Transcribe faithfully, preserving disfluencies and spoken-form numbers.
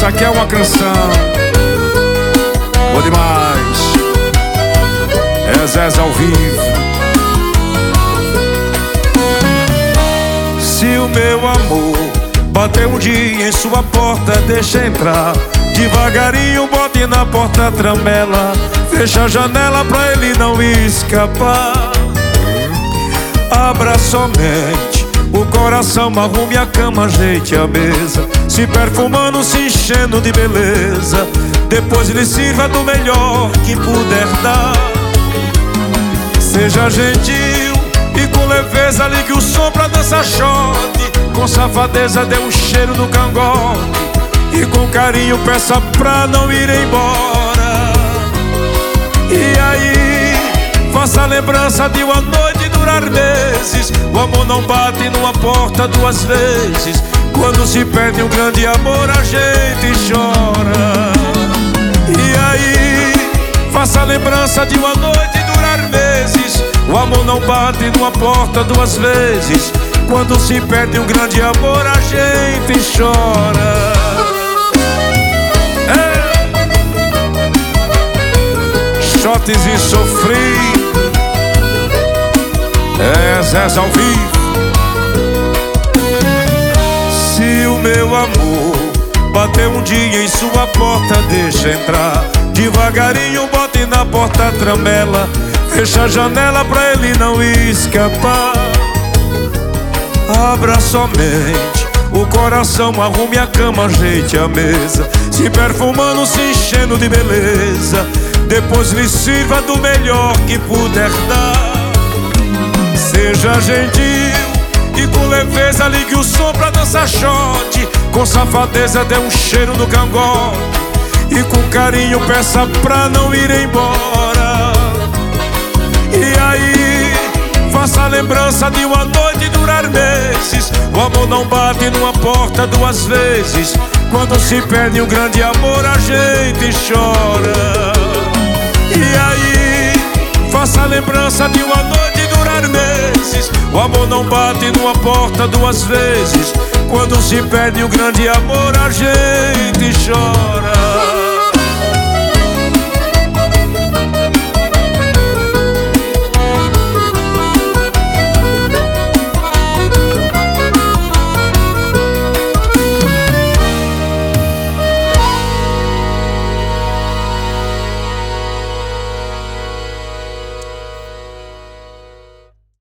Essa aqui é uma canção boa demais. É Zezé ao vivo. Se o meu amor bater um dia em sua porta, deixa entrar devagarinho, bote na porta a tramela, fecha a janela pra ele não escapar. Abra somente o coração, arrume a cama, ajeite a mesa, se perfumando, se enchendo de beleza. Depois lhe sirva do melhor que puder dar. Seja gentil e com leveza ligue o som pra dançar shot. Com safadeza dê um cheiro no cangote e com carinho peça pra não ir embora. E aí, faça a lembrança de uma noite durar meses. O amor não bate numa porta duas vezes. Quando se perde um grande amor a gente chora. E aí, faça a lembrança de uma noite durar meses. O amor não bate numa porta duas vezes. Quando se perde um grande amor a gente chora. Shots e sofri. É Zezé ao vivo. Se o meu amor bater um dia em sua porta, deixa entrar devagarinho, bote na porta a tramela, fecha a janela pra ele não escapar. Abra somente o coração, arrume a cama, ajeite a mesa, se perfumando, se enchendo de beleza. Depois lhe sirva do melhor que puder dar. Seja gentil e com leveza ligue o som pra dançar shot. Com safadeza dê um cheiro no cangote e com carinho peça pra não ir embora. E aí, faça a lembrança de uma noite durar meses. O amor não bate numa porta duas vezes. Quando se perde um grande amor a gente chora. E aí, faça a lembrança de uma noite durar meses. O amor não bate numa porta duas vezes. Quando se perde um grande amor a gente chora.